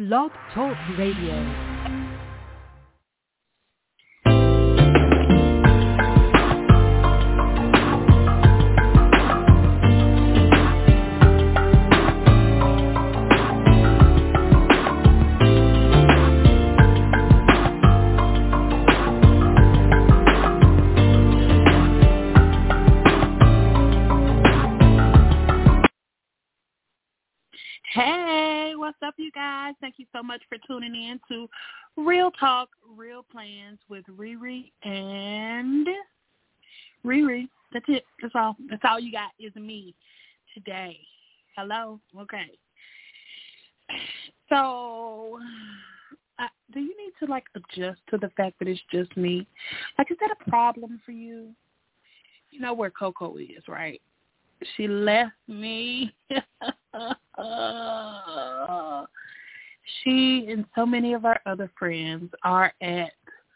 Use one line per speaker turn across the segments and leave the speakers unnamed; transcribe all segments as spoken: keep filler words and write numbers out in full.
Blog Talk Radio.
Hey, what's up, you guys? Thank you so much for tuning in to Real Talk, Real Plans with Riri and Riri. That's it. That's all. That's all you got is me today. Hello? Okay. So, uh, do you need to, like, adjust to the fact that it's just me? Like, is that a problem for you? You know where Coco is, right? She left me. She and so many of our other friends are at,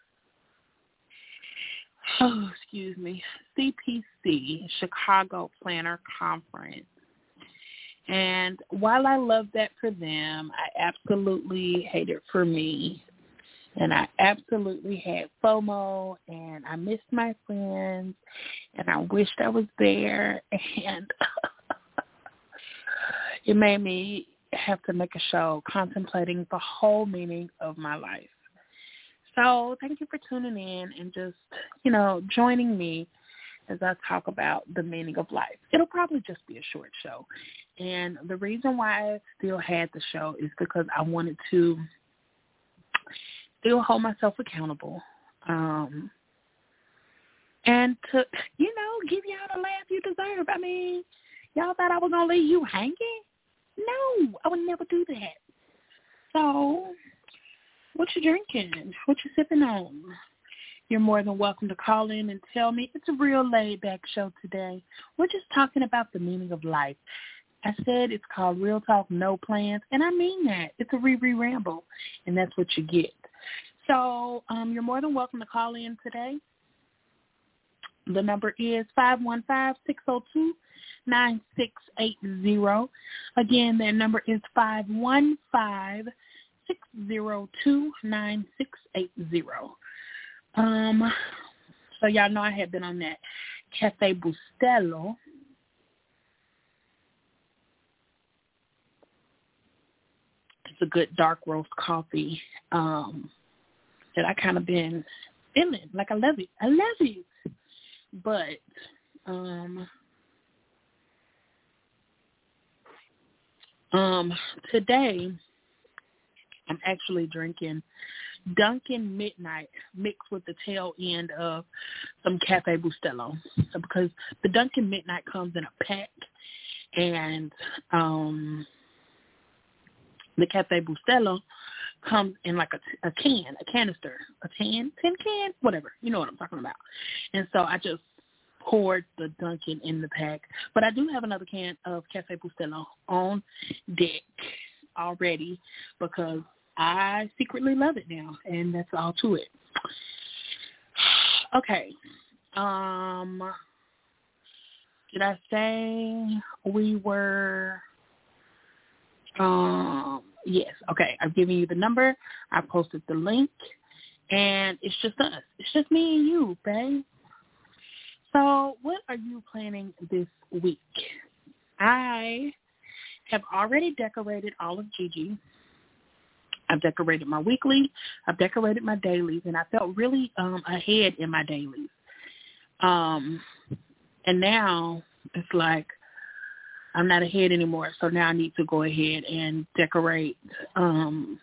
oh, excuse me, C P C, Chicago Planner Conference. And while I love that for them, I absolutely hate it for me. And I absolutely had FOMO, and I missed my friends, and I wished I was there, and it made me have to make a show contemplating the whole meaning of my life. So thank you for tuning in and just, you know, joining me as I talk about the meaning of life. It'll probably just be a short show. And the reason why I still had the show is because I wanted to still hold myself accountable, um, and to, you know, give y'all the laugh you deserve. I mean, y'all thought I was going to leave you hanging? No, I would never do that. So, what you drinking? What you sipping on? You're more than welcome to call in and tell me. It's a real laid-back show today. We're just talking about the meaning of life. I said it's called Real Talk, No Plans, and I mean that. It's a Riri ramble, and that's what you get. So um, you're more than welcome to call in today. The number is five one five, six zero two, nine six eight zero. Again, that number is five one five, six zero two, nine six eight zero. Um, so y'all know I had been on that Cafe Bustelo. It's a good dark roast coffee um, that I kind of been feeling. Like, I love it. I love it. But um, um, today I'm actually drinking Dunkin' Midnight mixed with the tail end of some Cafe Bustelo. So because the Dunkin' Midnight comes in a pack, and um, the Cafe Bustelo comes in like a, a can, a canister, a tin, tin can, whatever. You know what I'm talking about. And so I just poured the Dunkin' in the pack. But I do have another can of Cafe Bustelo on deck already because I secretly love it now, and that's all to it. Okay. Um, did I say we were... Um, yes. Okay. I've given you the number. I posted the link, and it's just us. It's just me and you, babe. So what are you planning this week? I have already decorated all of Gigi. I've decorated my weekly. I've decorated my dailies, and I felt really um, ahead in my dailies. Um, and now it's like, I'm not ahead anymore, so now I need to go ahead and decorate um,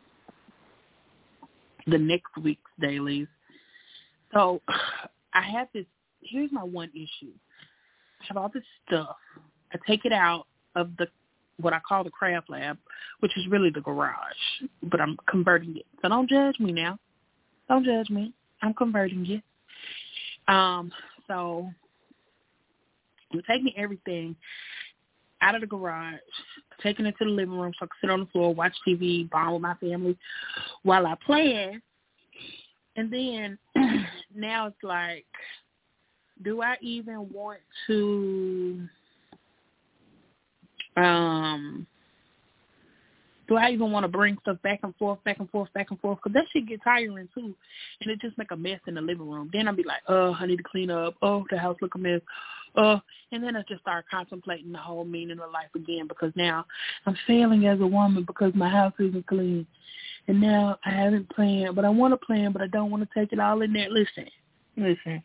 the next week's dailies. So I have this, here's my one issue. I have all this stuff. I take it out of the, what I call the craft lab, which is really the garage, but I'm converting it. So don't judge me now. Don't judge me. I'm converting it. Um, so I'm taking everything out of the garage, taking it to the living room so I can sit on the floor, watch T V, bond with my family while I plan. And then now it's like, do I even want to um Do I even want to bring stuff back and forth, back and forth, back and forth? Because that shit get tiring, too. And it just make a mess in the living room. Then I'll be like, oh, I need to clean up. Oh, the house look a mess. Oh, and then I just start contemplating the whole meaning of life again because now I'm failing as a woman because my house isn't clean. And now I haven't planned, but I want to plan, but I don't want to take it all in there. Listen, listen.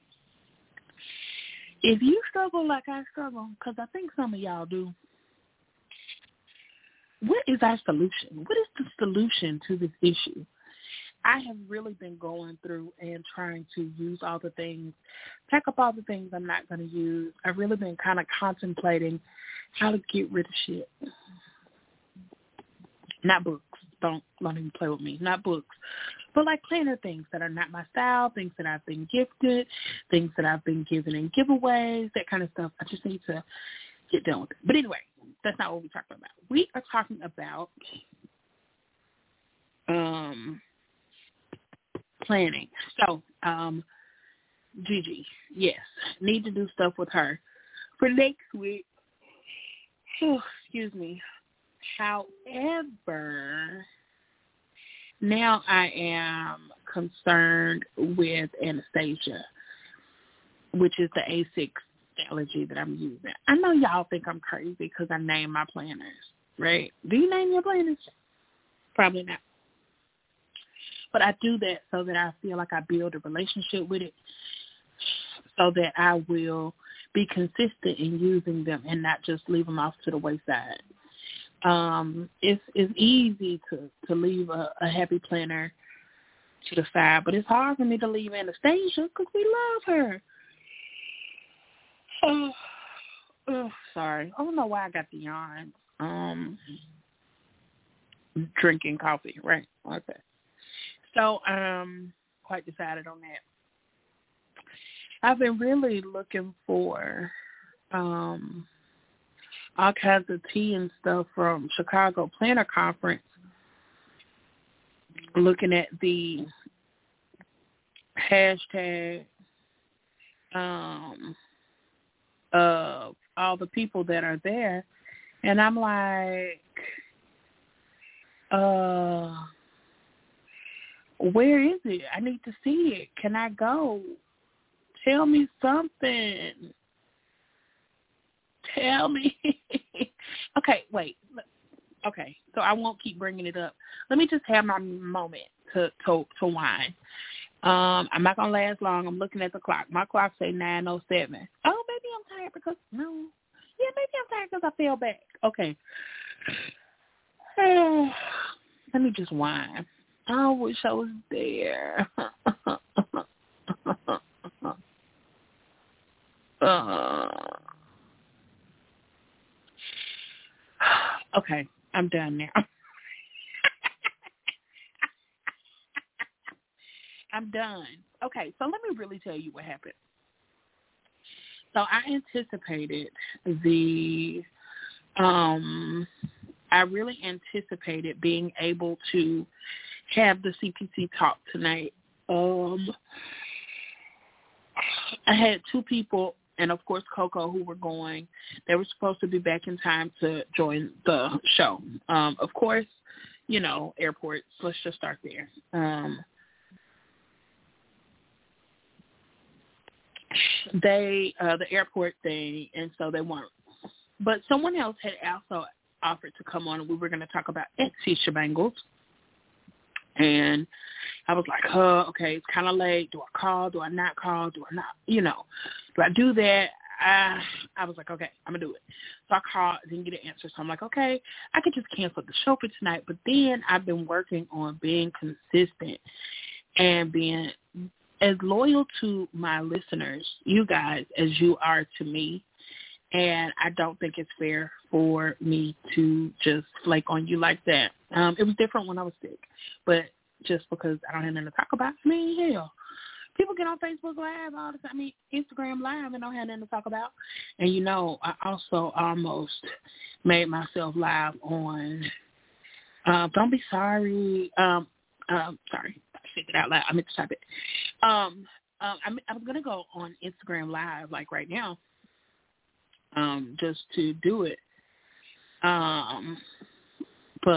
If you struggle like I struggle, because I think some of y'all do, what is our solution? What is the solution to this issue? I have really been going through and trying to use all the things, pack up all the things I'm not going to use. I've really been kind of contemplating how to get rid of shit. Not books. Don't let him play with me. Not books. But like planner things that are not my style, things that I've been gifted, things that I've been given in giveaways, that kind of stuff. I just need to get done with it. But anyway, that's not what we're talking about. We are talking about um, planning. So, um, Gigi, yes, need to do stuff with her for next week. Oh, excuse me. However, now I am concerned with Anastasia, which is the A six allergy that I'm using. I know y'all think I'm crazy because I name my planners, right? Do you name your planners? Probably not. But I do that so that I feel like I build a relationship with it, so that I will be consistent in using them and not just leave them off to the wayside. Um, it's it's easy to, to leave a, a happy planner to the side, but it's hard for me to leave Anastasia because we love her. Oh, oh, sorry. I don't know why I got the yawn. Um, drinking coffee, right? Okay. So, um, quite decided on that. I've been really looking for um, all kinds of tea and stuff from Chicago Planner Conference, looking at the hashtag um, of all the people that are there, and I'm like, uh, where is it? I need to see it. Can I go? Tell me something. Tell me. Okay, wait. Okay, so I won't keep bringing it up. Let me just have my moment to to, to whine. Um, I'm not going to last long. I'm looking at the clock. My clock say nine oh seven. Oh, maybe I'm tired because, no. Yeah, maybe I'm tired because I fell back. Okay. Oh, let me just whine. I wish I was there. uh, okay, I'm done now. I'm done. Okay, so let me really tell you what happened. So I anticipated the, um, I really anticipated being able to have the C P C talk tonight. Um, I had two people, and of course Coco, who were going. They were supposed to be back in time to join the show. Um, of course, you know, airports. Let's just start there. Um, they, uh, the airport thing, and so they weren't. But someone else had also offered to come on, and we were going to talk about Etsy shebangles. And I was like, oh, okay, it's kind of late. Do I call? Do I not call? Do I not, you know, do I do that? I, I was like, okay, I'm going to do it. So I called, didn't get an answer. So I'm like, okay, I could just cancel the show for tonight. But then I've been working on being consistent and being as loyal to my listeners, you guys, as you are to me. And I don't think it's fair for me to just flake on you like that. Um, it was different when I was sick, but just because I don't have nothing to talk about, I mean, hell, people get on Facebook Live all the time, I mean, Instagram Live, and don't have nothing to talk about. And, you know, I also almost made myself live on uh, Don't Be Sorry. Um, um, sorry, I said it out loud. I meant to type it. Um, um, I, I was going to go on Instagram Live, like right now, um, just to do it. Um, but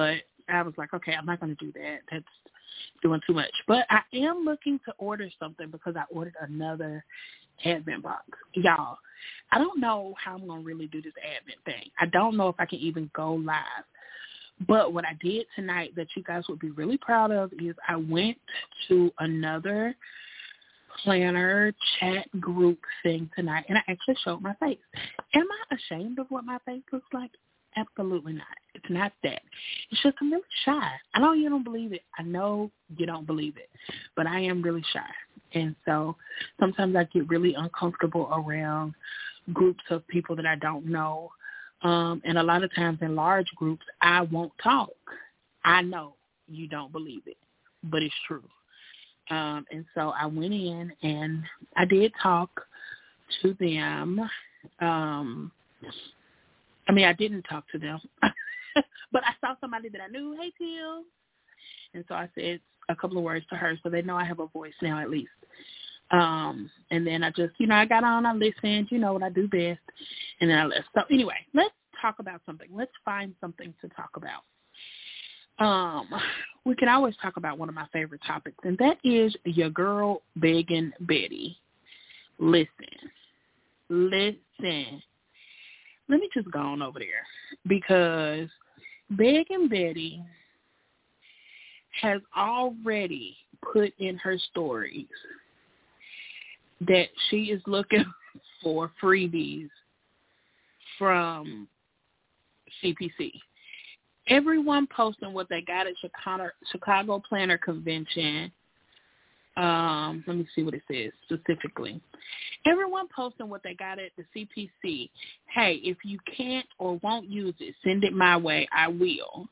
I was like, okay, I'm not going to do that. That's doing too much. But I am looking to order something because I ordered another Advent box. Y'all, I don't know how I'm going to really do this Advent thing. I don't know if I can even go live. But what I did tonight that you guys would be really proud of is I went to another planner chat group thing tonight, and I actually showed my face. Am I ashamed of what my face looks like? Absolutely not. It's not that. It's just I'm really shy. I know you don't believe it. I know you don't believe it, but I am really shy. And so sometimes I get really uncomfortable around groups of people that I don't know. Um, and a lot of times in large groups, I won't talk. I know you don't believe it, but it's true. Um, and so I went in and I did talk to them. Um, I mean, I didn't talk to them, but I saw somebody that I knew. Hey, Teal. And so I said a couple of words to her so they know I have a voice now at least. Um, and then I just, you know, I got on, I listened, you know what I do best, and then I left. So anyway, let's talk about something. Let's find something to talk about. Um, we can always talk about one of my favorite topics, and that is your girl begging Betty. Listen, listen. Let me just go on over there because begging Betty has already put in her stories that she is looking for freebies from C P C. Everyone posting what they got at Chicago, Chicago Planner Convention. Um, let me see what it says specifically. Everyone posting what they got at the C P C. Hey, if you can't or won't use it, send it my way. I will.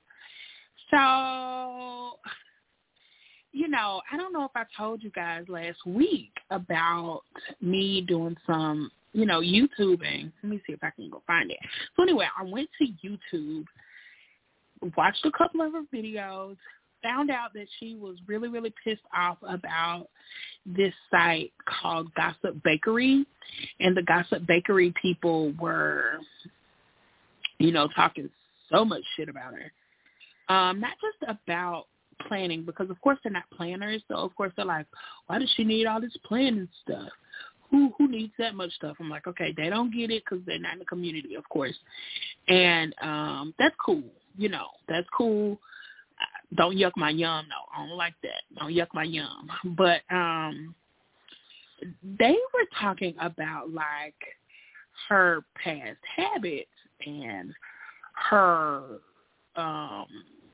So, you know, I don't know if I told you guys last week about me doing some, you know, YouTubing. Let me see if I can go find it. So anyway, I went to YouTube, watched a couple of her videos, found out that she was really, really pissed off about this site called Gossip Bakery. And the Gossip Bakery people were, you know, talking so much shit about her. Um, not just about planning, because of course they're not planners, so of course they're like, why does she need all this planning stuff? Who who needs that much stuff? I'm like, okay, they don't get it because they're not in the community, of course, and um, that's cool, you know, that's cool. Don't yuck my yum, no, I don't like that. Don't yuck my yum. But um, they were talking about like her past habits and her um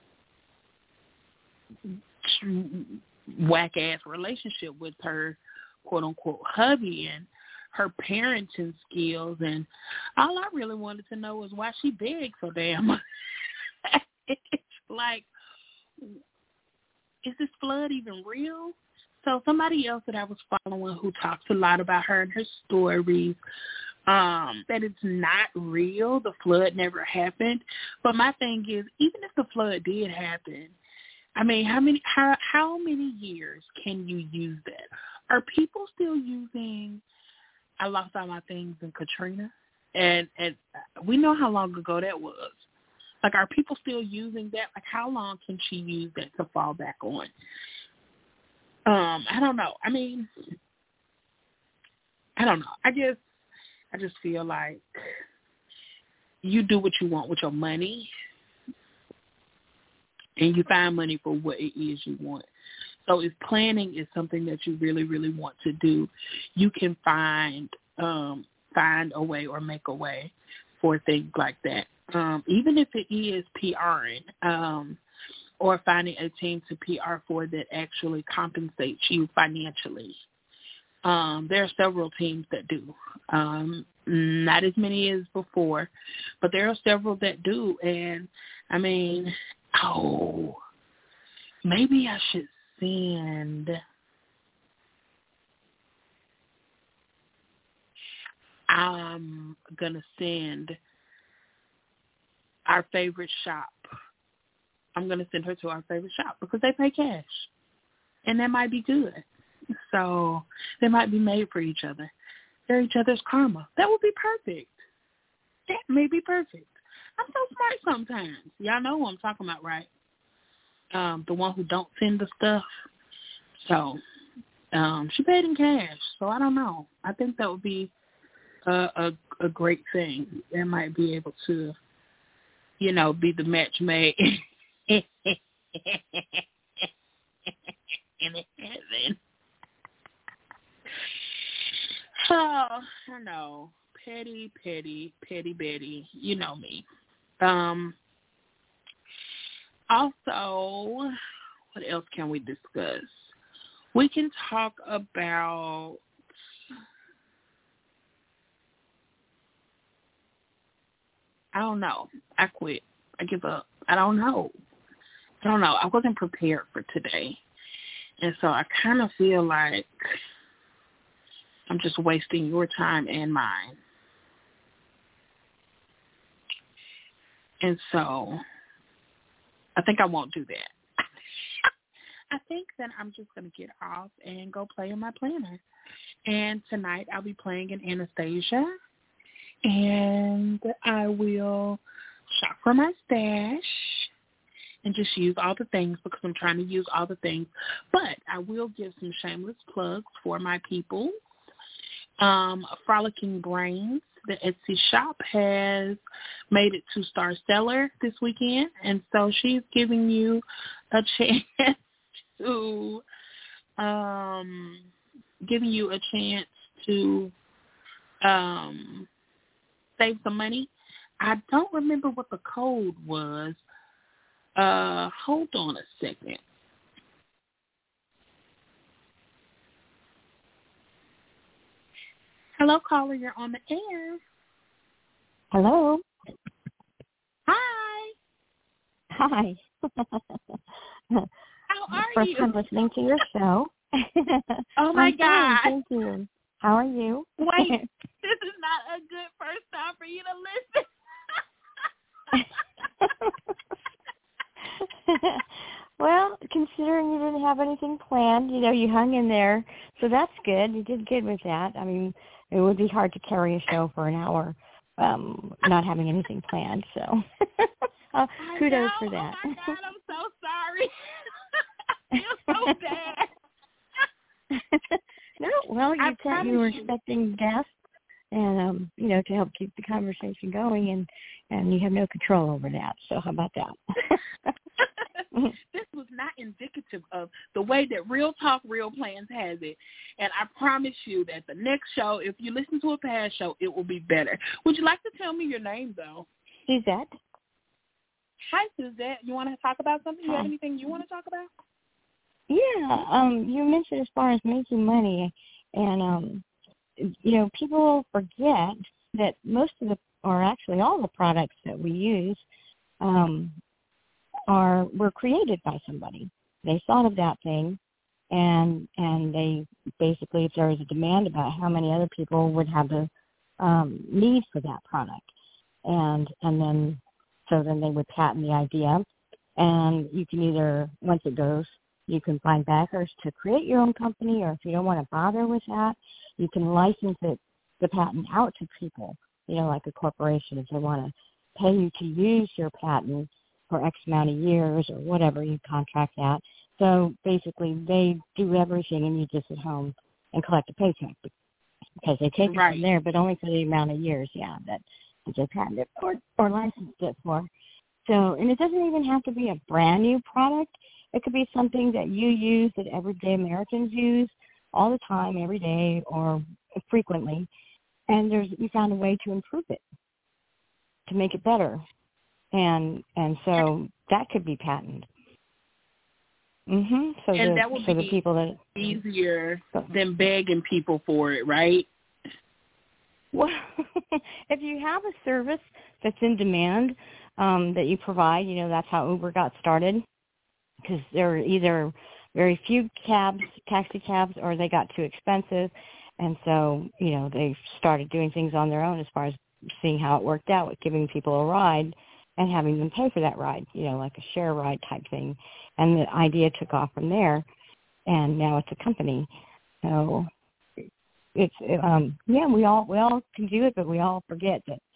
whack ass relationship with her quote unquote hubby and her parenting skills, and all I really wanted to know was why she begged so damn much. It's like, is this flood even real? So somebody else that I was following who talks a lot about her and her stories, um, that it's not real, the flood never happened. But my thing is, even if the flood did happen, I mean, how many how how many years can you use that? Are people still using I lost all my things in Katrina? And and we know how long ago that was. Like, are people still using that? Like, how long can she use that to fall back on? Um, I don't know. I mean, I don't know. I just I just feel like you do what you want with your money, and you find money for what it is you want. So if planning is something that you really, really want to do, you can find um, find a way or make a way for things like that. Um, even if it is PRing um, or finding a team to P R for that actually compensates you financially. Um, there are several teams that do. Um, not as many as before, but there are several that do. And, I mean, oh, maybe I should send I'm going to send our favorite shop. I'm going to send her to our favorite shop because they pay cash. And that might be good. So they might be made for each other. They're each other's karma. That would be perfect. That may be perfect. I'm so smart sometimes. Y'all know who I'm talking about, right? um, the one who don't send the stuff. So um, she paid in cash. So I don't know. I think that would be a, a, a great thing. That might be able to, you know, be the match made in heaven. So, I know. Petty, petty, petty Betty. You know me. Um, also, what else can we discuss? We can talk about I don't know. I quit. I give up. I don't know. I don't know. I wasn't prepared for today. And so I kind of feel like I'm just wasting your time and mine. And so I think I won't do that. I think that I'm just going to get off and go play in my planner. And tonight I'll be playing in Anastasia. And I will shop for my stash and just use all the things because I'm trying to use all the things. But I will give some shameless plugs for my people. Um, Frolicking Brains, the Etsy shop, has made it two-star seller this weekend. And so she's giving you a chance to, um, giving you a chance to um, save some money. I don't remember what the code was. Uh, hold on a second. Hello, caller. You're on the air.
Hello.
Hi.
Hi.
How are
First
you?
time listening to your show.
Oh, my
I'm
God.
fine, thank you. How are you?
Wait, this is not a good first time for you to listen.
Well, considering you didn't have anything planned, you know, you hung in there, so that's good. You did good with that. I mean, it would be hard to carry a show for an hour, um, not having anything planned. So, uh, kudos for that.
Oh my God, I'm so sorry. I feel so bad.
No, well, you
I
said you were
you.
expecting guests, and um, you know, to help keep the conversation going, and and you have no control over that. So how about that?
This was not indicative of the way that Real Talk Real Plans has it. And I promise you that the next show, if you listen to a past show, it will be better. Would you like to tell me your name, though?
Suzette.
Hi, Suzette. You want to talk about something? You
Hi.
have anything you want to talk about?
Yeah. Um, you mentioned as far as making money, and, um, you know, people forget that most of the, or actually all the products that we use, um, are were created by somebody. They thought of that thing, and and they basically, if there was a demand about how many other people would have the um, need for that product, and and then so then they would patent the idea, and you can either, once it goes, you can find backers to create your own company, or if you don't want to bother with that, you can license it, the patent, out to people, you know, like a corporation, if they want to pay you to use your patent for X amount of years or whatever, you contract that. So basically they do everything and you just at home and collect a paycheck because they take
Right.
it from there, but only for the amount of years, yeah, that they patented it or, or licensed it for. So, and it doesn't even have to be a brand new product. It could be something that you use that everyday Americans use all the time, every day or frequently. And there's, you found a way to improve it, to make it better. And and so that could be patented. Mhm. So
and
the
that would
so
be
the people that
easier than begging people for it, right?
Well, if you have a service that's in demand um, that you provide, you know, that's how Uber got started, because there were either very few cabs, taxi cabs, or they got too expensive, and so you know they started doing things on their own as far as seeing how it worked out with giving people a ride and having them pay for that ride, you know, like a share ride type thing. And the idea took off from there, and now it's a company. So it's, um, yeah, we all we all can do it, but we all forget that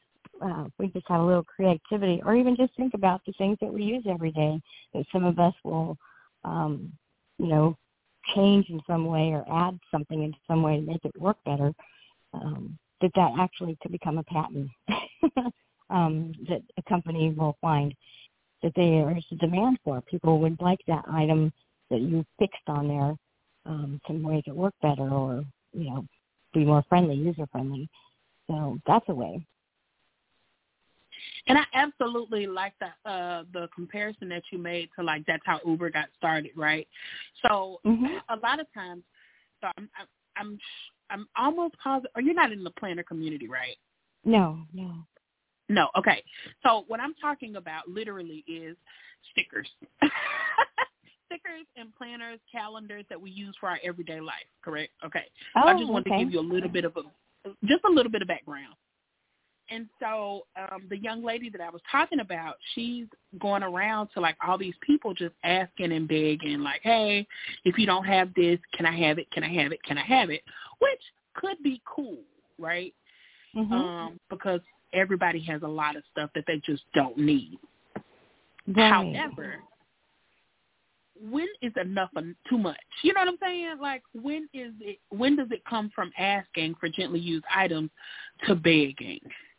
uh, we just have a little creativity, or even just think about the things that we use every day that some of us will, um, you know, change in some way or add something in some way to make it work better, um, that that actually could become a patent um, that a company will find that there is a demand for. People would like that item that you fixed on there um, to make it work better, or, you know, be more friendly, user-friendly. So that's a way.
And I absolutely like the uh, the comparison that you made to, like, that's how Uber got started, right? So
mm-hmm.
a lot of times, so I'm I'm I'm almost positive. Or you're not in the planner community, right?
No, no.
No, okay. So what I'm talking about literally is stickers. Stickers and planners, calendars that we use for our everyday life, correct? Okay. So
Oh,
I just wanted
okay.
to give you a little bit of a, just a little bit of background. And so um, the young lady that I was talking about, she's going around to, like, all these people just asking and begging, like, hey, if you don't have this, can I have it? Can I have it? Can I have it? Which could be cool, right?
Mm-hmm.
Um, because everybody has a lot of stuff that they just don't need.
Right.
However, when is enough of too much? You know what I'm saying? Like, when is it? When does it come from asking for gently used items to begging?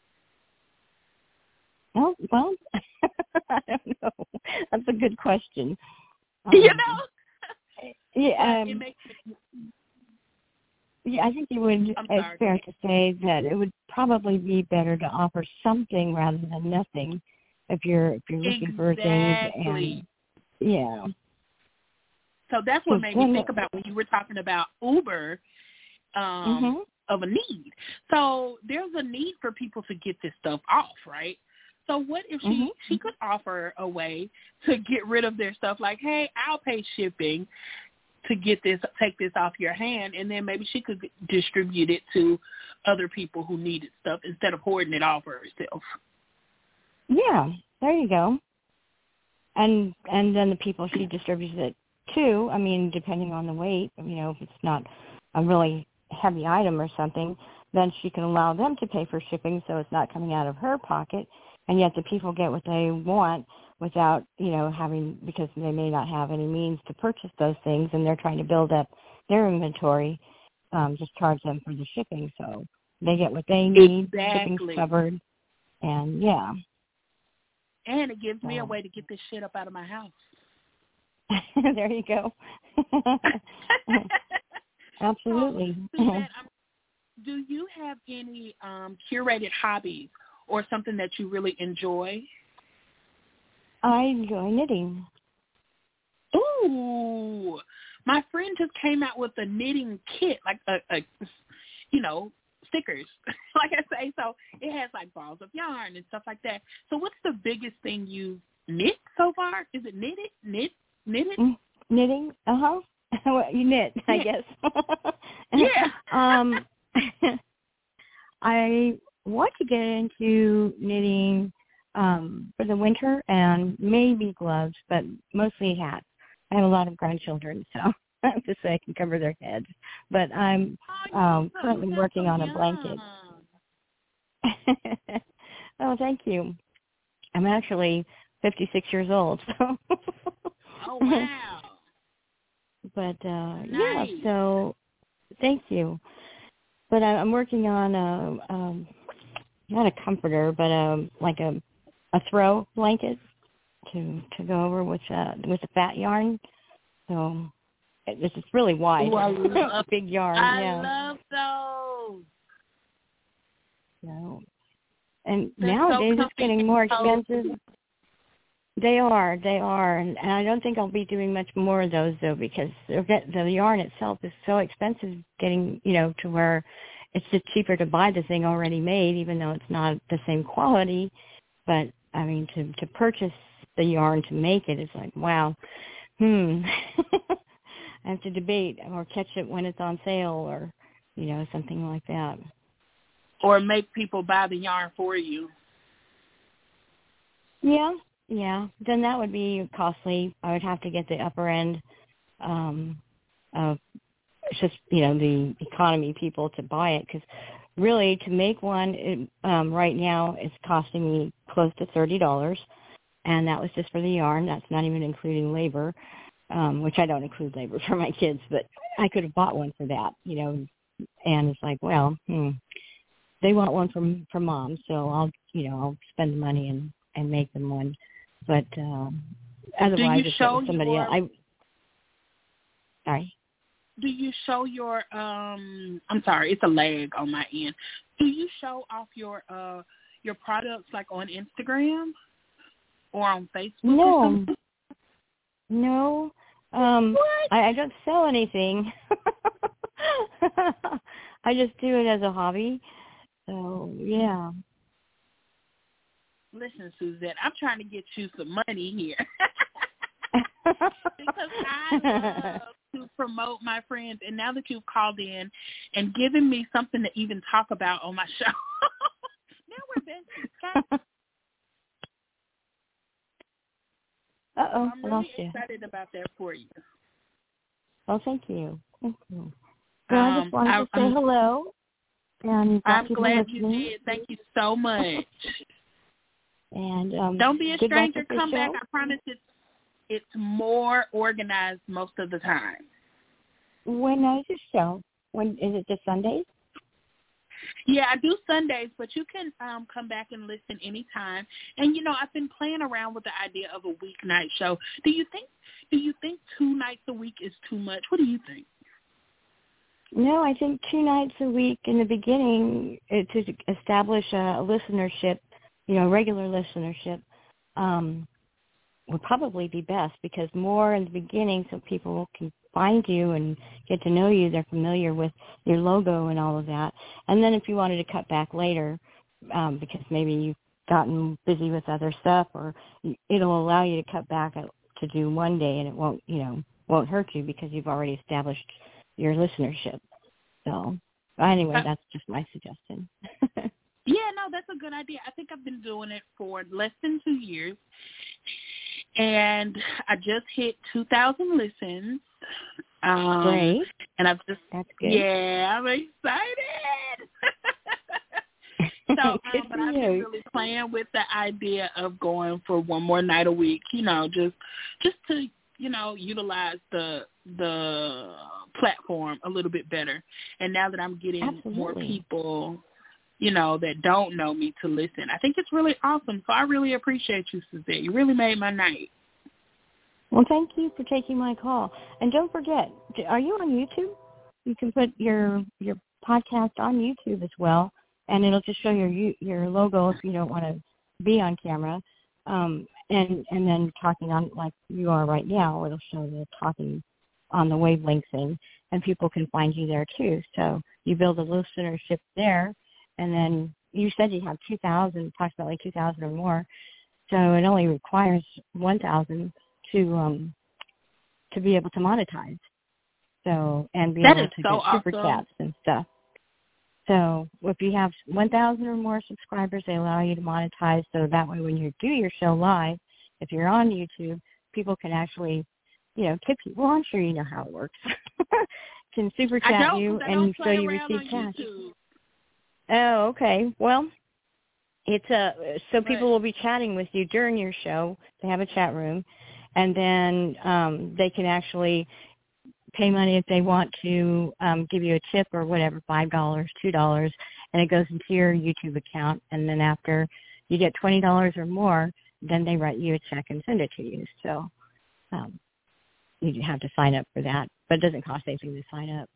Oh, well, I don't know. That's a good question. Um,
you know?
Yeah. Um,
it makes it,
yeah, I think it would.
I'm
It's
sorry.
fair to say that it would probably be better to offer something rather than nothing if you're if you're looking
exactly.
for things. And yeah.
So that's what made me think
it,
about when you were talking about Uber um,
mm-hmm.
of a need. So there's a need for people to get this stuff off, right? So what if she,
mm-hmm.
she could offer a way to get rid of their stuff, like, hey, I'll pay shipping to get this, take this off your hand, and then maybe she could distribute it to other people who needed stuff instead of hoarding it all for herself.
Yeah, there you go. And and then the people she distributes it to, I mean, depending on the weight, you know, if it's not a really heavy item or something, then she can allow them to pay for shipping so it's not coming out of her pocket, and yet the people get what they want without, you know, having, because they may not have any means to purchase those things and they're trying to build up their inventory, um, just charge them for the shipping. So they get what they need,
Exactly.
shipping's covered, and yeah.
And it gives
so.
me a way to get this shit up out of my house.
There you go. Absolutely.
So, Suzanne, um, do you have any um, curated hobbies or something that you really enjoy?
I enjoy knitting.
Ooh, my friend just came out with a knitting kit, like a, a you know, stickers, like I say. So it has like balls of yarn and stuff like that. So what's the biggest thing you knit so far? Is it knitted? Knit? Knitted?
Mm, knitting? Uh-huh. Well, you knit, I
yeah.
guess.
Yeah.
um, I want to get into knitting um, for the winter and maybe gloves, but mostly hats. I have a lot of grandchildren, so just so I can cover their heads. But I'm
oh,
um,
so
currently working
so
on a blanket. Oh, thank you. I'm actually fifty-six years old. So.
Oh, wow.
But, uh,
nice.
yeah, so thank you. But I, I'm working on a, um, not a comforter, but um, like a, a throw blanket to to go over with uh, with a fat yarn. So it, this is really wide.
Ooh, I love,
big yarn.
I
yeah.
love those.
So, and
They're
nowadays
so
it's getting more
so
expensive. They are, they are, and, and I don't think I'll be doing much more of those though, because the yarn itself is so expensive. Getting, you know, to where it's just cheaper to buy the thing already made, even though it's not the same quality. But I mean, to to purchase the yarn to make it is like, wow, hmm. I have to debate or catch it when it's on sale, or you know, something like that.
Or make people buy the yarn for you.
Yeah. Yeah, then that would be costly. I would have to get the upper end um, of just, you know, the economy people to buy it, because really, to make one it, um, right now, it's costing me close to thirty dollars, and that was just for the yarn. That's not even including labor, um, which I don't include labor for my kids, but I could have bought one for that, you know. And it's like, well, hmm, they want one from from mom, so I'll, you know, I'll spend the money and, and make them one. But um, otherwise, if it was somebody
your,
else, I sorry.
Do you show your um? I'm sorry, it's a lag on my end. Do you show off your uh your products like on Instagram or on Facebook?
No,
or something?
no. Um, I, I don't sell anything. I just do it as a hobby. So yeah.
Listen, Suzette, I'm trying to get you some money here because I love to promote my friends, and now that you've called in and given me something to even talk about on my show, now we're besties. Okay?
Uh oh,
I'm
I
really
lost you.
excited about that for you.
Well, thank you. Thank you. So I just
Um,
wanted
I,
to say
I'm,
hello. And
I'm glad
listening.
you did. Thank you so much.
And um,
don't be a
good luck
stranger.
with the
Come
show.
back. I promise it's it's more organized most of the time.
When is the show? When is it? Just Sundays?
Yeah, I do Sundays, but you can um, come back and listen anytime. And you know, I've been playing around with the idea of a weeknight show. Do you think? Do you think two nights a week is too much? What do you think?
No, I think two nights a week in the beginning uh, to establish a, a listenership, you know, regular listenership, um, would probably be best, because more in the beginning so people can find you and get to know you. They're familiar with your logo and all of that. And then if you wanted to cut back later, um, because maybe you've gotten busy with other stuff, or it'll allow you to cut back to do one day, and it won't, you know, won't hurt you because you've already established your listenership. So anyway, that's just my suggestion.
Yeah, no, that's a good idea. I think I've been doing it for less than two years. And I just hit two thousand listens. Um,
Great.
And I've just,
That's good.
Yeah, I'm excited. so, um, but I've been really playing with the idea of going for one more night a week, you know, just, just to, you know, utilize the, the platform a little bit better. And now that I'm getting
Absolutely.
more people, you know, that don't know me to listen, I think it's really awesome. So I really appreciate you, Suzette. You really made my night.
Well, thank you for taking my call. And don't forget, are you on YouTube? You can put your your podcast on YouTube as well, and it'll just show your your logo if you don't want to be on camera. Um, and and then talking on like you are right now, it'll show the talking on the wavelength thing, and people can find you there too. So you build a listenership there, and then you said you have two thousand, approximately two thousand or more. So it only requires one thousand to um to be able to monetize. So and be
that
able
is
to
so
get super
awesome.
chats and stuff. So if you have one thousand or more subscribers, they allow you to monetize. So that way, when you do your show live, if you're on YouTube, people can actually, you know, tip you. Well, I'm sure you know how it works. Can super
I
chat
don't,
you,
I
and
don't
so
play
you
around
receive
on
cash.
YouTube.
Oh, okay. Well, it's a so
But,
people will be chatting with you during your show. They have a chat room, and then um, they can actually pay money if they want to, um, give you a tip or whatever, five dollars, two dollars, and it goes into your YouTube account. And then after you get twenty dollars or more, then they write you a check and send it to you. So um, you have to sign up for that, but it doesn't cost anything to sign up.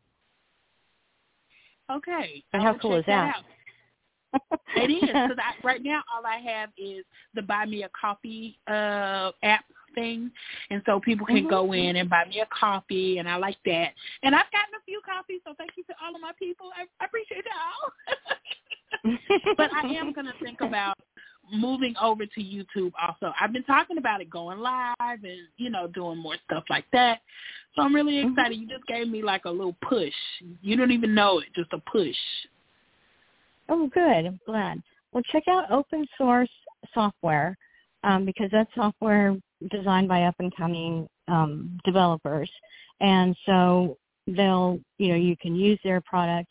okay.
But
I
how
will
cool
check
is that?
out. It is, because right now all I have is the Buy Me a Coffee uh, app thing, and so people can
mm-hmm.
go in and buy me a coffee, and I like that. And I've gotten a few coffees, so thank you to all of my people. I, I appreciate y'all. But I am going to think about moving over to YouTube also. I've been talking about it going live and, you know, doing more stuff like that. So I'm really excited. Mm-hmm. You just gave me like a little push. You don't even know it, just a push.
Oh, good. I'm glad. Well, check out open source software, um, because that's software designed by up-and-coming um, developers. And so they'll, you know, you can use their product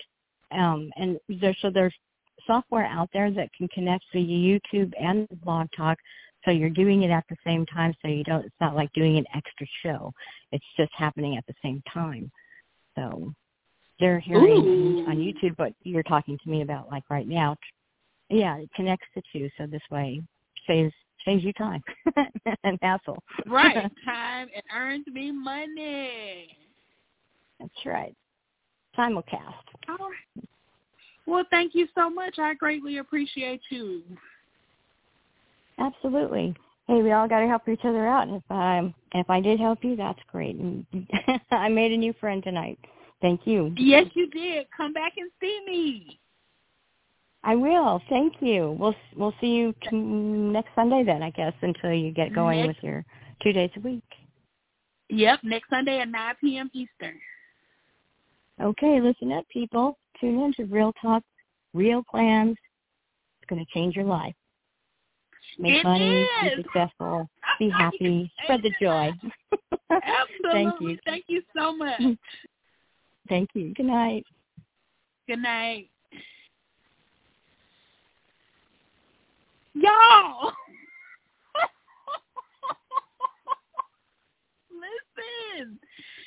Um, and there, so there's software out there that can connect to YouTube and Blog Talk, so you're doing it at the same time, so you don't, it's not like doing an extra show. It's just happening at the same time. So they're hearing
Ooh.
on YouTube what you're talking to me about, like right now. Yeah, it connects the two, so this way saves saves you time and hassle.
Right, time and earns me money.
That's right. Simulcast.
All right. Well, thank you so much. I greatly appreciate you.
Absolutely. Hey, we all got to help each other out. And if I if I did help you, that's great. And I made a new friend tonight. Thank you.
Yes, you did. Come back and see me.
I will. Thank you. We'll we'll see you t- next Sunday then, I guess, until you get going
next,
with your two days a week.
Yep, next Sunday at nine p.m. Eastern.
Okay, listen up, people. Tune in to Real Talk, Real Plans. It's going to change your life. Make
it
money,
is.
be successful, be happy, spread the joy.
Absolutely.
Thank you.
Thank you so much.
Thank you. Good night.
Good night. Y'all. Listen.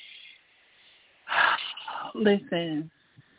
Listen.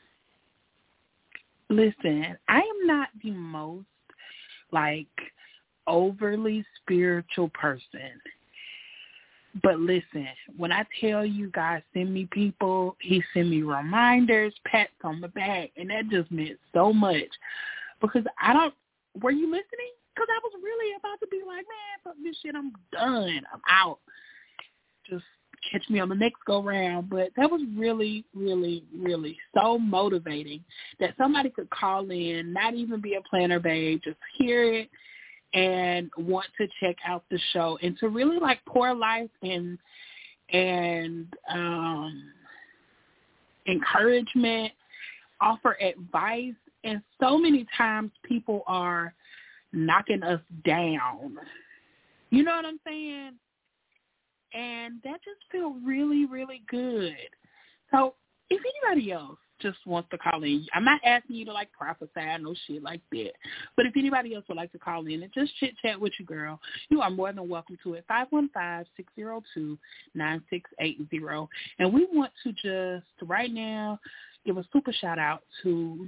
Listen. I am not the most, like, overly spiritual person. But listen, when I tell you God send me people, he send me reminders, pats on the back, and that just meant so much. Because I don't, were you listening? Because I was really about to be like, man, fuck this shit, I'm done, I'm out. Just catch me on the next go round. But that was really, really, really so motivating that somebody could call in, not even be a planner babe, just hear it and want to check out the show and to really like pour life and and um, encouragement, offer advice. And so many times people are knocking us down. You know what I'm saying? And that just feels really, really good. So if anybody else just wants to call in, I'm not asking you to like prophesy, no shit like that. But if anybody else would like to call in and just chit chat with you, girl, you are more than welcome to it. five one five, six zero two, nine six eight zero. And we want to just right now give a super shout out to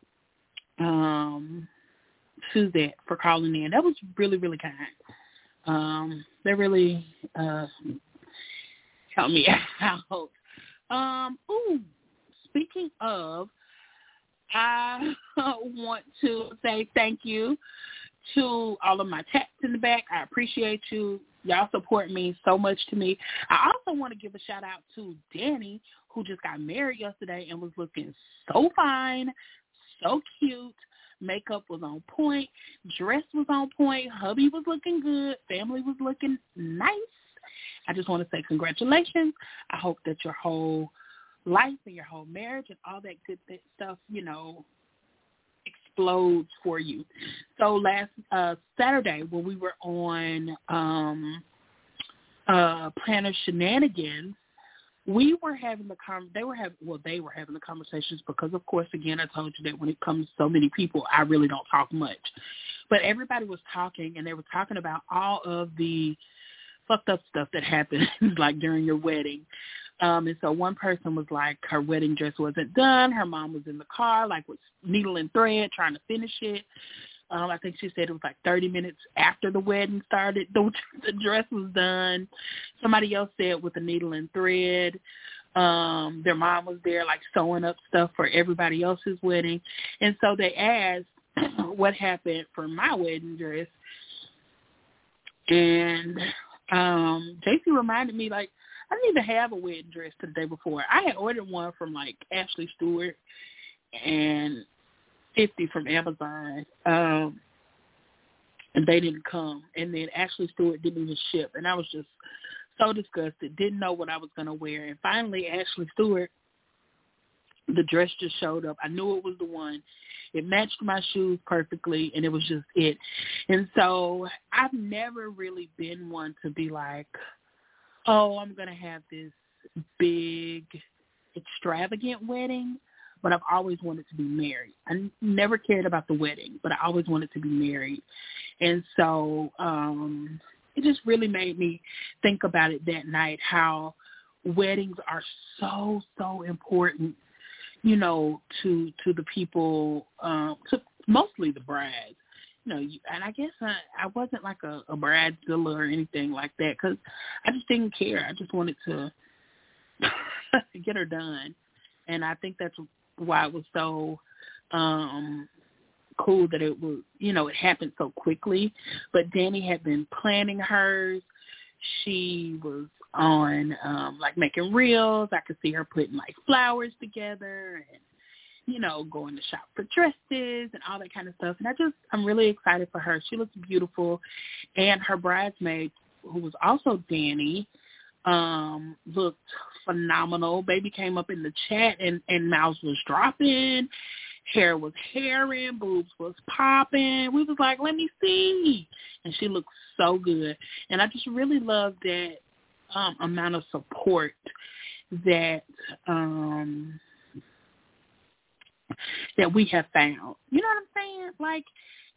um Suzette for calling in. That was really, really kind. Um, that really uh helped me out. Um, ooh. Speaking of, I want to say thank you to all of my chats in the back. I appreciate you. Y'all support me so much to me. I also want to give a shout out to Danny, who just got married yesterday and was looking so fine, so cute. Makeup was on point. Dress was on point. Hubby was looking good. Family was looking nice. I just want to say congratulations. I hope that your whole life and your whole marriage and all that good th- stuff, you know, explodes for you. So last uh, Saturday when we were on um, uh, Planner Shenanigans, we were having the com- they were having well they were having the conversations because of course again I told you that when it comes to so many people I really don't talk much, but everybody was talking and they were talking about all of the fucked up stuff that happened like during your wedding. Um, and so one person was like, her wedding dress wasn't done. Her mom was in the car, like with needle and thread, trying to finish it. Um, I think she said it was like thirty minutes after the wedding started, the, the dress was done. Somebody else said with a needle and thread. Um, their mom was there, like sewing up stuff for everybody else's wedding. And so they asked what happened for my wedding dress. And um, J C reminded me, like, I didn't even have a wedding dress the day before. I had ordered one from, like, Ashley Stewart and fifty from Amazon, um, and they didn't come. And then Ashley Stewart didn't even ship. And I was just so disgusted, didn't know what I was going to wear. And finally, Ashley Stewart, the dress just showed up. I knew it was the one. It matched my shoes perfectly, and it was just it. And so I've never really been one to be like, oh, I'm going to have this big, extravagant wedding. but I've always wanted to be married. I never cared about the wedding, but I always wanted to be married. And so um, it just really made me think about it that night, how weddings are so, so important, you know, to to the people, um, to mostly the brides. You know, and I guess I, I wasn't like a, a bridezilla or anything like that, because I just didn't care. I just wanted to get her done. And I think that's why it was so um, cool that it was, you know, it happened so quickly. But Danny had been planning hers. She was on, um, like, making reels. I could see her putting, like, flowers together and, you know, going to shop for dresses and all that kind of stuff. And I just, I'm really excited for her. She looks beautiful. And her bridesmaid, who was also Danny, um, looked phenomenal. Baby came up in the chat and, and mouths was dropping. Hair was hairing, boobs was popping. We was like, let me see. And she looked so good. And I just really love that um, amount of support that um, that we have found. You know what I'm saying? Like,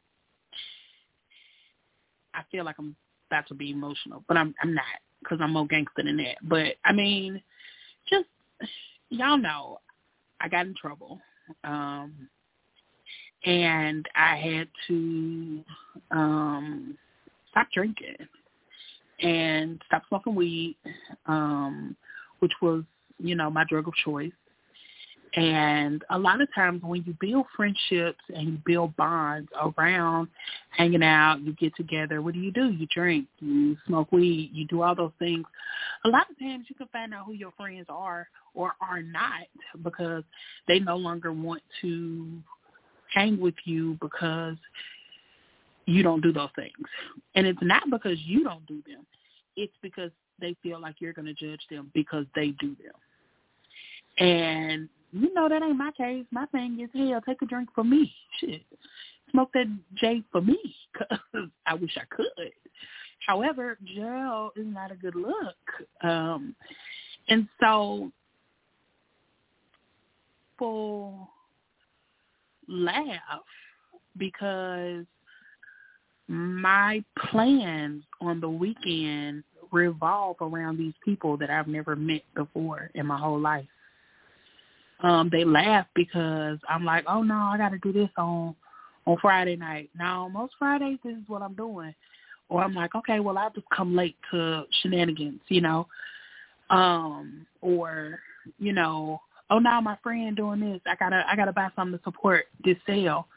I feel like I'm about to be emotional, but I'm I'm not, because I'm more gangster than that. But, I mean, just, y'all know, I got in trouble. Um, and I had to um, stop drinking and stop smoking weed, um, which was, you know, my drug of choice. And a lot of times when you build friendships and you build bonds around hanging out, you get together, what do you do? You drink, you smoke weed, you do all those things. A lot of times you can find out who your friends are or are not, because they no longer want to hang with you because you don't do those things. And it's not because you don't do them. It's because they feel like you're going to judge them because they do them. And you know that ain't my case. My thing is, hell, take a drink for me. Shit. Smoke that J for me, because I wish I could. However, gel is not a good look. Um, and so, people laugh because my plans on the weekend revolve around these people that I've never met before in my whole life. Um, they laugh because I'm like, oh, no, I got to do this on on Friday night. Now, most Fridays, this is what I'm doing. Or I'm like, okay, well, I'll just come late to shenanigans, you know. Um, or, you know, oh, now my friend doing this. I got to I gotta buy something to support this sale.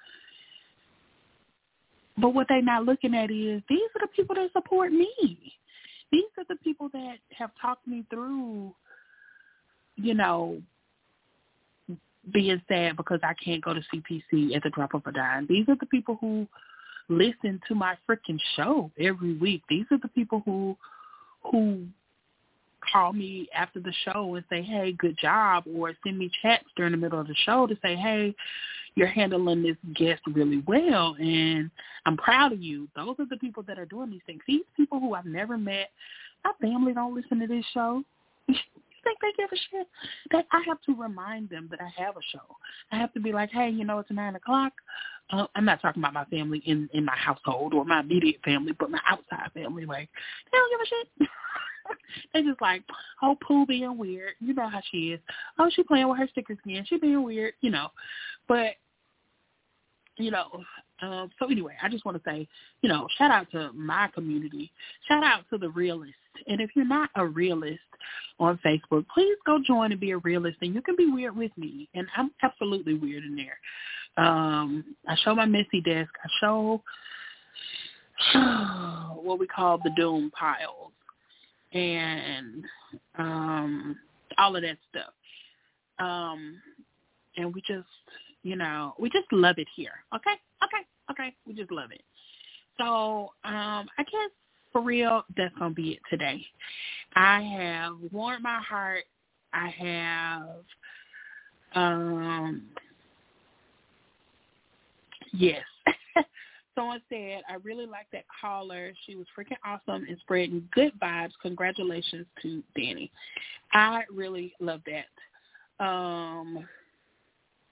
But what they're not looking at is these are the people that support me. These are the people that have talked me through, you know, being sad because I can't go to C P C at the drop of a dime. These are the people who listen to my freaking show every week. These are the people who who call me after the show and say, hey, good job, or send me chats during the middle of the show to say, hey, you're handling this guest really well, and I'm proud of you. Those are the people that are doing these things. These people who I've never met, my family don't listen to this show. Think they give a shit? That I have to remind them that I have a show. I have to be like, hey, you know, it's nine o'clock. Uh, I'm not talking about my family in, in my household or my immediate family, but my outside family. Like, they don't give a shit. They just like, oh, Pooh being weird. You know how she is. Oh, she playing with her stickers again. She being weird, you know. But, you know, um, so anyway, I just want to say, you know, shout out to my community. Shout out to the realist. And if you're not a realist on Facebook, please go join and be a realist, and you can be weird with me. And I'm absolutely weird in there. Um, I show my messy desk. I show what we call the doom piles and um, all of that stuff. Um, and we just, you know, we just love it here. Okay? Okay. Okay. We just love it. So um, I guess for real, that's going to be it today. I have warmed my heart. I have, um, yes. Someone said, I really like that caller. She was freaking awesome and spreading good vibes. Congratulations to Danny. I really love that. Um,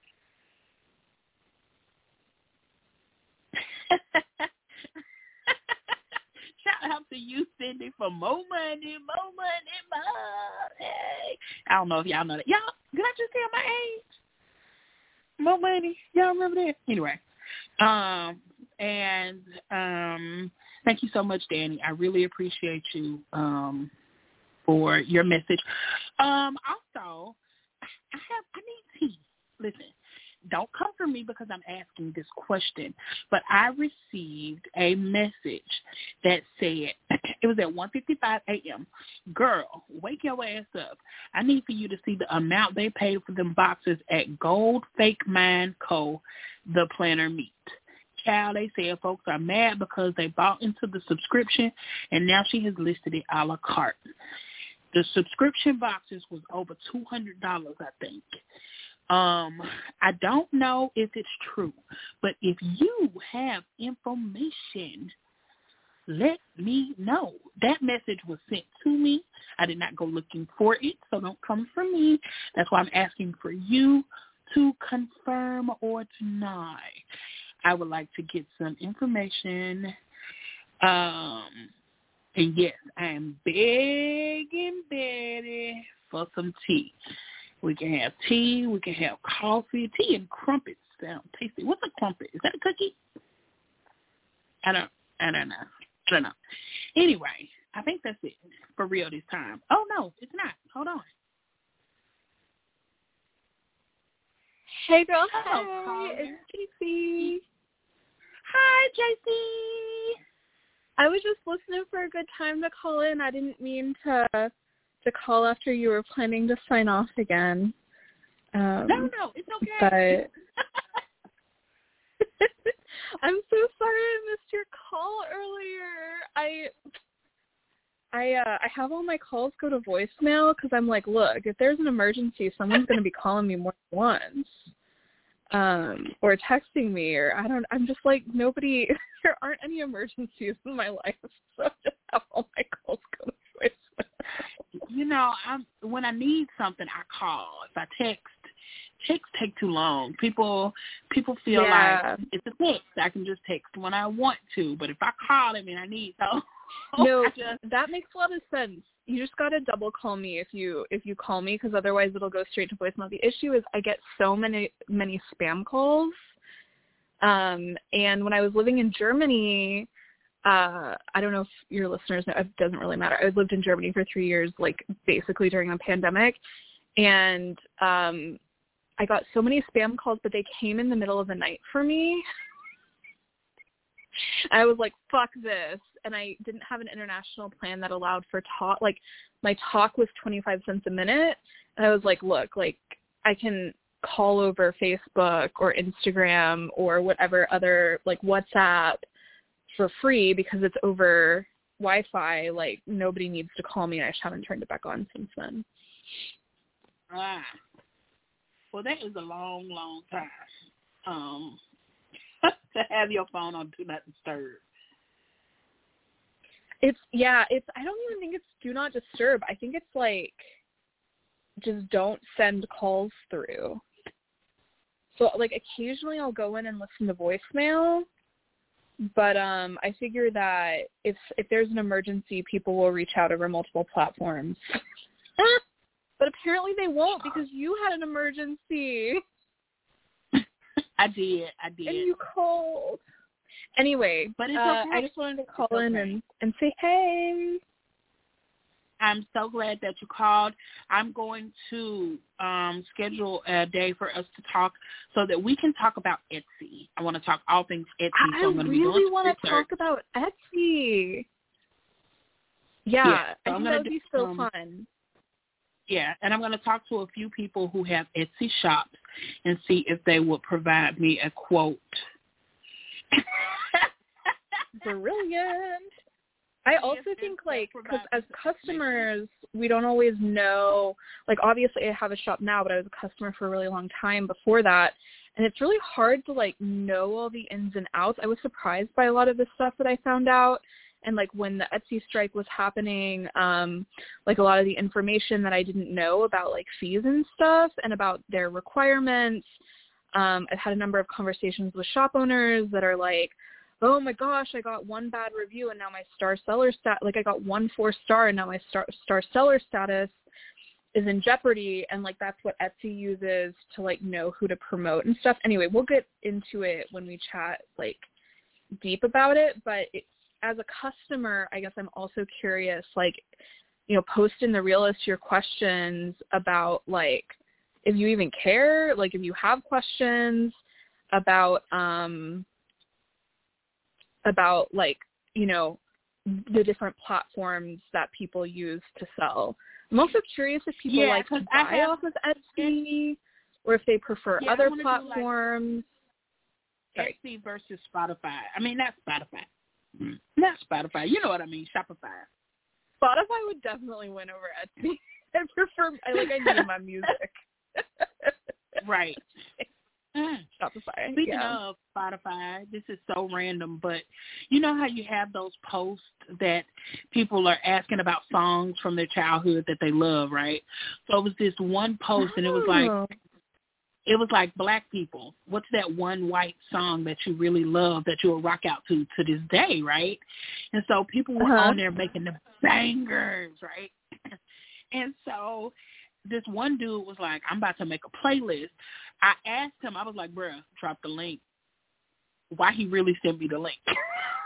After you sending for more money, more money, money. I don't know if y'all know that. Y'all, did I just tell my age? More money. Y'all remember that? Anyway. Um, and um, thank you so much, Danny. I really appreciate you um, for your message. Um, also, I have I need tea. Listen, don't come for me because I'm asking this question, but I received a message that said, it was at one fifty-five a.m., girl, wake your ass up. I need for you to see the amount they paid for them boxes at Gold Fake Mine Co., the planner meat. Child, they said folks are mad because they bought into the subscription, and now she has listed it a la carte. The subscription boxes was over two hundred dollars, I think. Um, I don't know if it's true, but if you have information, let me know. That message was sent to me. I did not go looking for it, so don't come for me. That's why I'm asking for you to confirm or deny. I would like to get some information. Um, and yes, I am begging Betty for some tea. We can have tea. We can have coffee. Tea and crumpets sound tasty. What's a crumpet? Is that a cookie? I don't. I don't know. I don't know. Anyway, I think that's it for real this time. Oh no, it's not. Hold on.
Hey girl.
Hello,
Hi.
caller.
It's J C.
Hi, J C.
I was just listening for a good time to call in. I didn't mean to. to call after you were planning to sign off again. Um,
no, no, it's okay.
But I'm so sorry I missed your call earlier. I I uh, I have all my calls go to voicemail because I'm like, look, if there's an emergency, someone's going to be calling me more than once, um, or texting me, or I don't. I'm just like nobody. There aren't any emergencies in my life, so I just have all my calls go to voicemail.
You know, I'm when I need something, I call. If I text, texts take too long. People people feel
yeah.
like it's a text. I can just text when I want to, but if I call them and I need so
no,
I just,
that makes a lot of sense. You just gotta double call me if you if you call me because otherwise it'll go straight to voicemail. The issue is I get so many many spam calls, um, and when I was living in Germany. Uh, I don't know if your listeners know, it doesn't really matter. I lived in Germany for three years, like basically during the pandemic. And um, I got so many spam calls, but they came in the middle of the night for me. I was like, fuck this. And I didn't have an international plan that allowed for talk. Like my talk was twenty-five cents a minute. And I was like, look, like I can call over Facebook or Instagram or whatever other, like WhatsApp, for free because it's over Wi-Fi. Like nobody needs to call me. I just haven't turned it back on since then.
ah, well, that is a long, long time um, to have your phone on Do Not Disturb.
It's yeah. It's I don't even think it's Do Not Disturb. I think it's like just don't send calls through. So like occasionally I'll go in and listen to voicemail. But um, I figure that if if there's an emergency, people will reach out over multiple platforms. But apparently they won't because you had an emergency.
I did. I did.
And you called. Anyway,
but it's
uh,
okay.
I just wanted to call
it's
in
okay.
and, and say hey.
I'm so glad that you called. I'm going to um, schedule a day for us to talk so that we can talk about Etsy. I want to talk all things Etsy.
I
so I'm going to be
really
doing
want to
research.
talk about Etsy. Yeah,
yeah so
I
I'm
think that would
do,
be so
um,
fun.
Yeah, and I'm going to talk to a few people who have Etsy shops and see if they would provide me a quote.
Brilliant. I also think, like, because as customers, we don't always know, like, obviously I have a shop now, but I was a customer for a really long time before that, and it's really hard to, like, know all the ins and outs. I was surprised by a lot of the stuff that I found out, and, like, when the Etsy strike was happening, um, like, a lot of the information that I didn't know about, like, fees and stuff and about their requirements. Um, I've had a number of conversations with shop owners that are like, oh my gosh, I got one bad review and now my star seller stat, like I got one four star and now my star star seller status is in jeopardy, and like that's what Etsy uses to like know who to promote and stuff. Anyway, we'll get into it when we chat like deep about it, but it, as a customer, I guess I'm also curious, like, you know, post in the Reel List your questions about like if you even care, like if you have questions about um about like, you know, the different platforms that people use to sell. I'm also curious if people
yeah,
like to buy have, off of Etsy or if they prefer
yeah,
other platforms.
Like Etsy versus Spotify. I mean, not Spotify. Not Spotify. You know what I mean, Shopify.
Spotify would definitely win over Etsy. I prefer, I like, I need my music.
Right.
Shopify.
Speaking
yeah.
of Spotify, this is so random, but you know how you have those posts that people are asking about songs from their childhood that they love, right? So it was this one post, and it was like, it was like Black people. What's that one white song that you really love that you'll rock out to to this day, right? And so people were
uh-huh.
on there making the bangers, right? And so this one dude was like, I'm about to make a playlist. I asked him, I was like, bruh, drop the link. Why he really sent me the link?
That's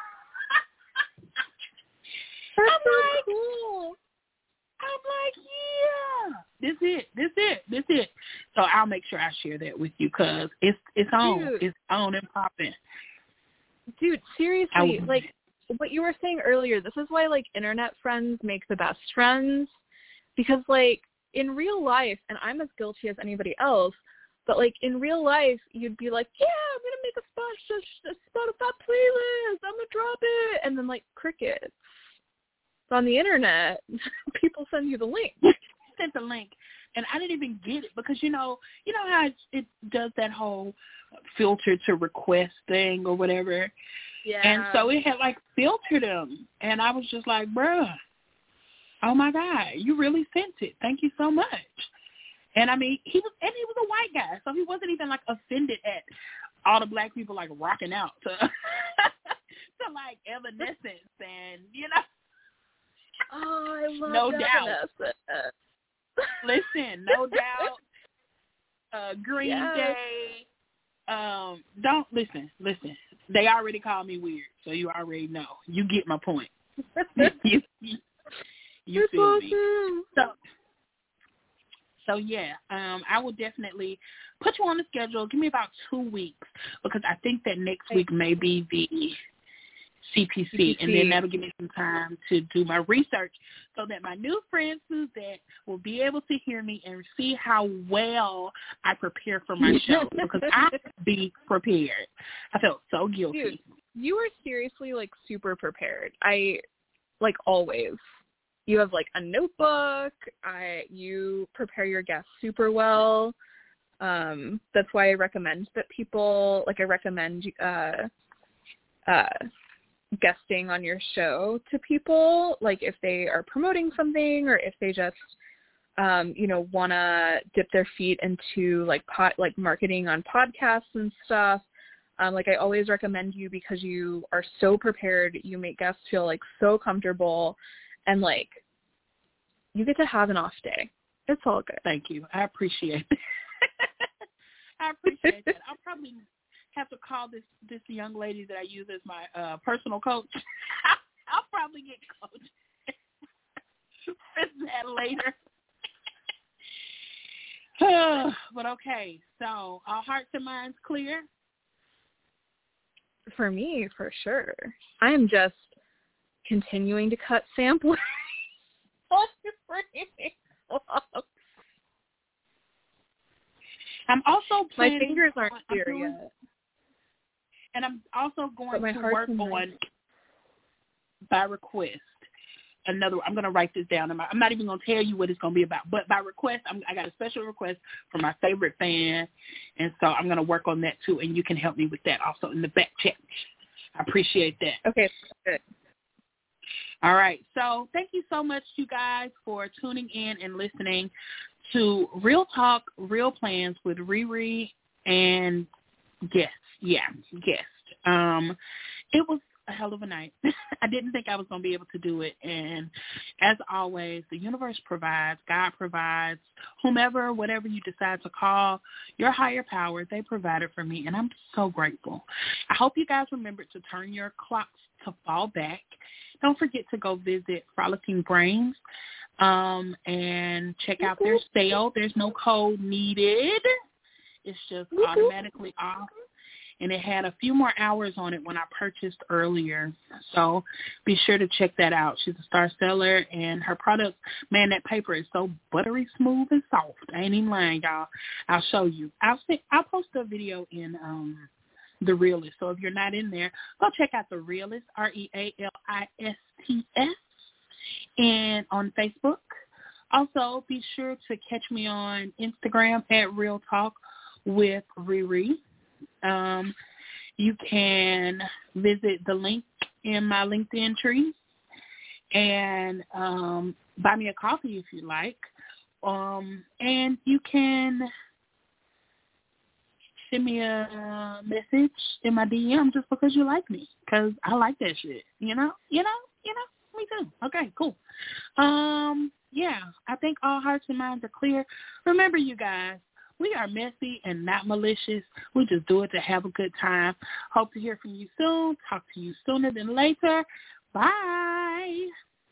I'm
so
like,
cool.
I'm like, yeah, this it, this it, this it. So I'll make sure I share that with you because it's it's on,
Dude.
it's on and popping.
Dude, seriously,
I,
like what you were saying earlier, this is why like internet friends make the best friends, because like in real life, and I'm as guilty as anybody else, but like in real life, you'd be like, yeah, I'm gonna make a Spotify, a Spotify playlist, I'm gonna drop it, and then like crickets. On the internet, people send you the link.
Sent the link, and I didn't even get it because you know, you know how it, it does that whole filter to request thing or whatever.
Yeah.
And so it had like filtered them, and I was just like, bruh, oh my God, you really sent it. Thank you so much. And I mean, he was, and he was a white guy, so he wasn't even like offended at all the Black people like rocking out to, to like Evanescence and you know.
Oh, I love
no
that
doubt.
Vanessa.
Listen, no doubt. Uh, Green
yes.
Day. Um, don't listen. Listen. They already call me weird, so you already know. You get my point. you you, you feel
awesome.
me? So, so yeah. Um, I will definitely put you on the schedule. Give me about two weeks because I think that next week may be the C P C, C P C, and then that'll give me some time to do my research so that my new friend Suzette will be able to hear me and see how well I prepare for my show because I be prepared. I felt so guilty.
Dude, you are seriously like super prepared. I like always. You have like a notebook. I you prepare your guests super well. Um, that's why I recommend that people like I recommend uh uh guesting on your show to people, like if they are promoting something or if they just um you know want to dip their feet into like pot like marketing on podcasts and stuff. Um like I always recommend you because you are so prepared. You make guests feel like so comfortable, and like you get to have an off day. It's all good.
Thank you. I appreciate it. I appreciate that. I'll probably have to call this this young lady that I use as my uh, personal coach. I'll probably get coached for that later. But okay, so our hearts and minds clear?
For me, for sure. I am just continuing to cut samples.
I'm also planning.
My fingers aren't
on,
here
doing,
yet.
And I'm also going to work
on
nice. by request. Another, I'm going to write this down. I'm not even going to tell you what it's going to be about, but by request, I'm, I got a special request from my favorite fan, and so I'm going to work on that too, and you can help me with that also in the back chat. I appreciate that.
Okay, good.
All right, so thank you so much, you guys, for tuning in and listening to Real Talk, Real Plans with Riri and guests. Yeah, guest. Um, it was a hell of a night. I didn't think I was going to be able to do it. And as always, the universe provides, God provides, whomever, whatever you decide to call, your higher power, they provided for me. And I'm so grateful. I hope you guys remember to turn your clocks to fall back. Don't forget to go visit Frolicking Brains um, and check out their sale. There's no code needed. It's just automatically off. And it had a few more hours on it when I purchased earlier. So be sure to check that out. She's a star seller, and her product, man, that paper is so buttery smooth and soft. I ain't even lying, y'all. I'll show you. I'll see, I'll post a video in um, The Realist. So if you're not in there, go check out The Realist, R E A L I S T S, and on Facebook. Also, be sure to catch me on Instagram at Real Talk with Riri. Um, you can visit the link in my LinkedIn tree and um, buy me a coffee if you like. Um, and you can send me a message in my D M just because you like me, because I like that shit. You know, you know, you know, me too. Okay, cool. Um, yeah, I think all hearts and minds are clear. Remember, you guys, we are messy and not malicious. We just do it to have a good time. Hope to hear from you soon. Talk to you sooner than later. Bye.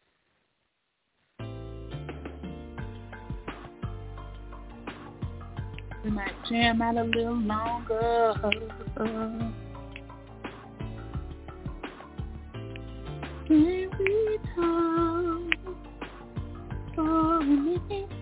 We might jam out a little longer. Can we talk for a minute?